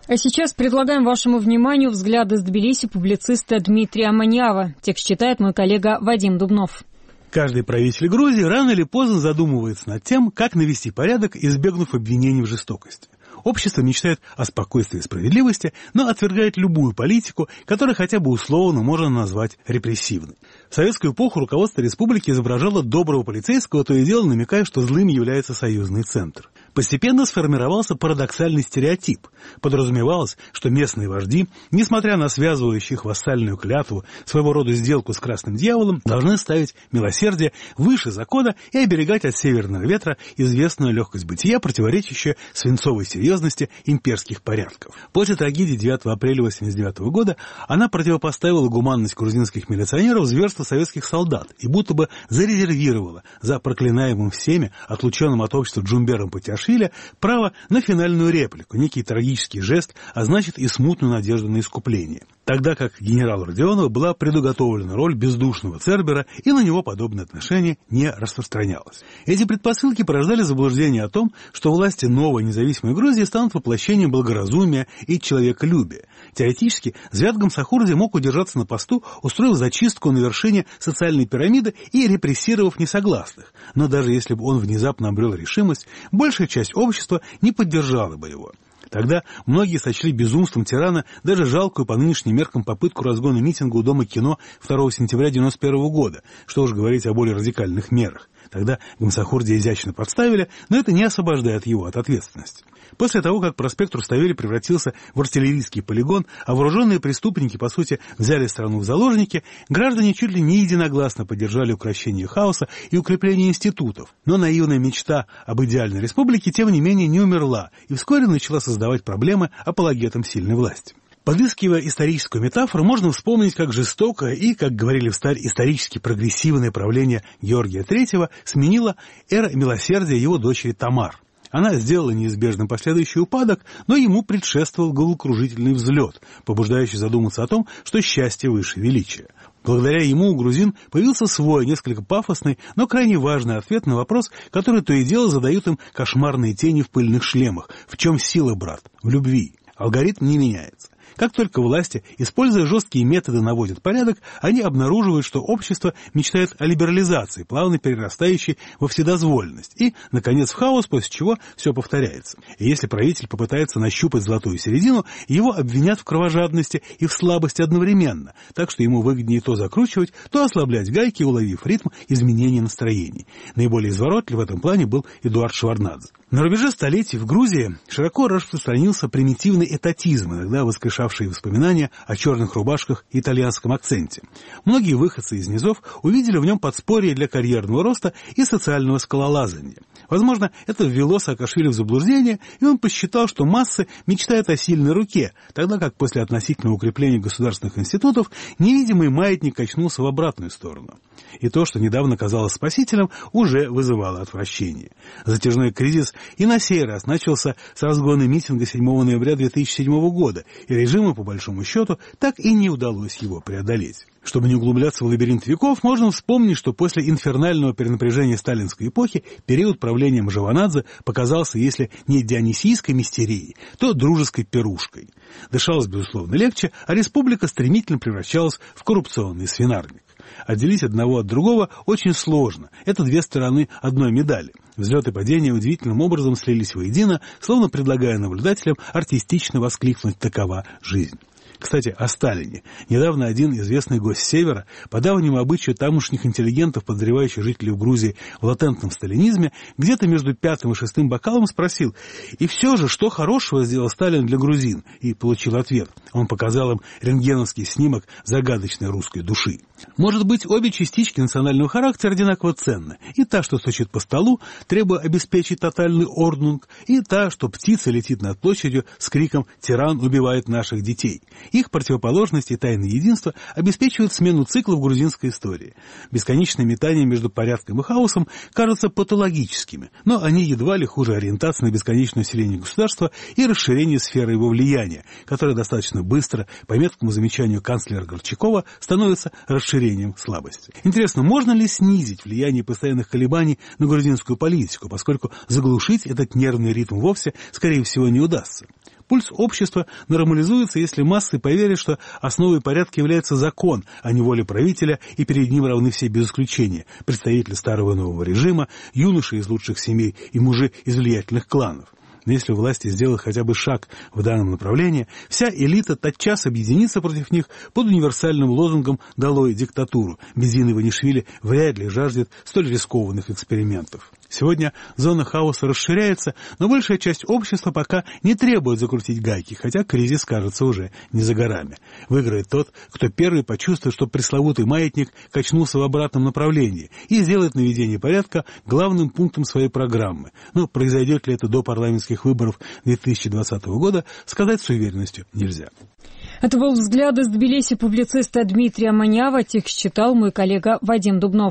А сейчас предлагаем вашему вниманию взгляды с Тбилиси публициста Дмитрия Аманява. Текст читает мой коллега Вадим Дубнов. Каждый правитель Грузии рано или поздно задумывается над тем, как навести порядок, избегнув обвинений в жестокости. Общество мечтает о спокойствии и справедливости, но отвергает любую политику, которую хотя бы условно можно назвать репрессивной. В советскую эпоху руководство республики изображало доброго полицейского, то и дело намекая, что злым является союзный центр. Постепенно сформировался парадоксальный стереотип. Подразумевалось, что местные вожди, несмотря на связывающую их вассальную клятву, своего рода сделку с красным дьяволом, должны ставить милосердие выше закона и оберегать от северного ветра известную легкость бытия, противоречащую свинцовой серьезности имперских порядков. После трагедии 9 апреля 1989 года она противопоставила гуманность грузинских милиционеров зверству советских солдат и будто бы зарезервировала за проклинаемым всеми, отлученным от общества Джумбером Патиашвили, право на финальную реплику, некий трагический жест, а значит и смутную надежду на искупление. Тогда как генералу Родионову была предуготовлена роль бездушного Цербера, и на него подобное отношение не распространялось. Эти предпосылки порождали заблуждение о том, что власти новой независимой Грузии станут воплощением благоразумия и человеколюбия. Теоретически, Звят Гамсахурди мог удержаться на посту, устроив зачистку на вершине социальной пирамиды и репрессировав несогласных. Но даже если бы он внезапно обрел решимость, большая часть общества не поддержала бы его. Тогда многие сочли безумством тирана даже жалкую по нынешним меркам попытку разгона митинга у Дома кино 2 сентября 1991 года, что уж говорить о более радикальных мерах. Тогда Гамсахурди изящно подставили, но это не освобождает его от ответственности. После того, как проспект Руставели превратился в артиллерийский полигон, а вооруженные преступники, по сути, взяли страну в заложники, граждане чуть ли не единогласно поддержали укрощение хаоса и укрепление институтов. Но наивная мечта об идеальной республике, тем не менее, не умерла и вскоре начала создавать проблемы апологетам сильной власти. Подыскивая историческую метафору, можно вспомнить, как жестокое и, как говорили встарь, исторически прогрессивное правление Георгия III сменила эра милосердия его дочери Тамар. Она сделала неизбежным последующий упадок, но ему предшествовал головокружительный взлет, побуждающий задуматься о том, что счастье выше величия. Благодаря ему у грузин появился свой, несколько пафосный, но крайне важный ответ на вопрос, который то и дело задают им кошмарные тени в пыльных шлемах. В чем сила, брат? В любви. Алгоритм не меняется. Как только власти, используя жесткие методы, наводят порядок, они обнаруживают, что общество мечтает о либерализации, плавно перерастающей во вседозволенность, и, наконец, в хаос, после чего все повторяется. И если правитель попытается нащупать золотую середину, его обвинят в кровожадности и в слабости одновременно, так что ему выгоднее то закручивать, то ослаблять гайки, уловив ритм изменения настроений. Наиболее изворотлив в этом плане был Эдуард Шеварднадзе. На рубеже столетий в Грузии широко распространился примитивный этатизм, иногда воскрешавший воспоминания о черных рубашках и итальянском акценте. Многие выходцы из низов увидели в нем подспорье для карьерного роста и социального скалолазания. Возможно, это ввело Саакашвили в заблуждение, и он посчитал, что массы мечтают о сильной руке, тогда как после относительного укрепления государственных институтов невидимый маятник качнулся в обратную сторону. И то, что недавно казалось спасителем, уже вызывало отвращение. Затяжной кризис и на сей раз начался с разгона митинга 7 ноября 2007 года, и режиму, по большому счету, так и не удалось его преодолеть. Чтобы не углубляться в лабиринт веков, можно вспомнить, что после инфернального перенапряжения сталинской эпохи период правления Мжаванадзе показался, если не дионисийской мистерией, то дружеской пирушкой. Дышалось, безусловно, легче, а республика стремительно превращалась в коррупционный свинарник. Отделить одного от другого очень сложно. Это две стороны одной медали. Взлет и падение удивительным образом слились воедино, словно предлагая наблюдателям артистично воскликнуть «такова жизнь». Кстати, о Сталине. Недавно один известный гость Севера, по давнему обычаю тамошних интеллигентов, подозревающих жителей в Грузии в латентном сталинизме, где-то между 5-м и 6-м бокалом спросил: «И все же, что хорошего сделал Сталин для грузин?» И получил ответ. Он показал им рентгеновский снимок загадочной русской души. Может быть, обе частички национального характера одинаково ценны. И та, что стучит по столу, требуя обеспечить тотальный орднунг, и та, что птица летит над площадью с криком «Тиран убивает наших детей». Их противоположность и тайное единство обеспечивают смену циклов грузинской истории. Бесконечные метания между порядком и хаосом кажутся патологическими, но они едва ли хуже ориентации на бесконечное усиление государства и расширение сферы его влияния, которое достаточно быстро, по меткому замечанию канцлера Горчакова, становится расширением слабости. Интересно, можно ли снизить влияние постоянных колебаний на грузинскую политику, поскольку заглушить этот нервный ритм вовсе, скорее всего, не удастся? Пульс общества нормализуется, если массы поверят, что основой порядка является закон, а не воля правителя, и перед ним равны все без исключения – представители старого и нового режима, юноши из лучших семей и мужи из влиятельных кланов. Но если власти сделают хотя бы шаг в данном направлении, вся элита тотчас объединится против них под универсальным лозунгом «Долой диктатуру». Бедин Иванишвили вряд ли жаждет столь рискованных экспериментов. Сегодня зона хаоса расширяется, но большая часть общества пока не требует закрутить гайки, хотя кризис, кажется, уже не за горами. Выиграет тот, кто первый почувствует, что пресловутый маятник качнулся в обратном направлении и сделает наведение порядка главным пунктом своей программы. Но произойдет ли это до парламентских выборов 2020 года, сказать с уверенностью нельзя. Это был «Взгляд» из Тбилиси публициста Дмитрия Аманява. Текст читал мой коллега Вадим Дубнов.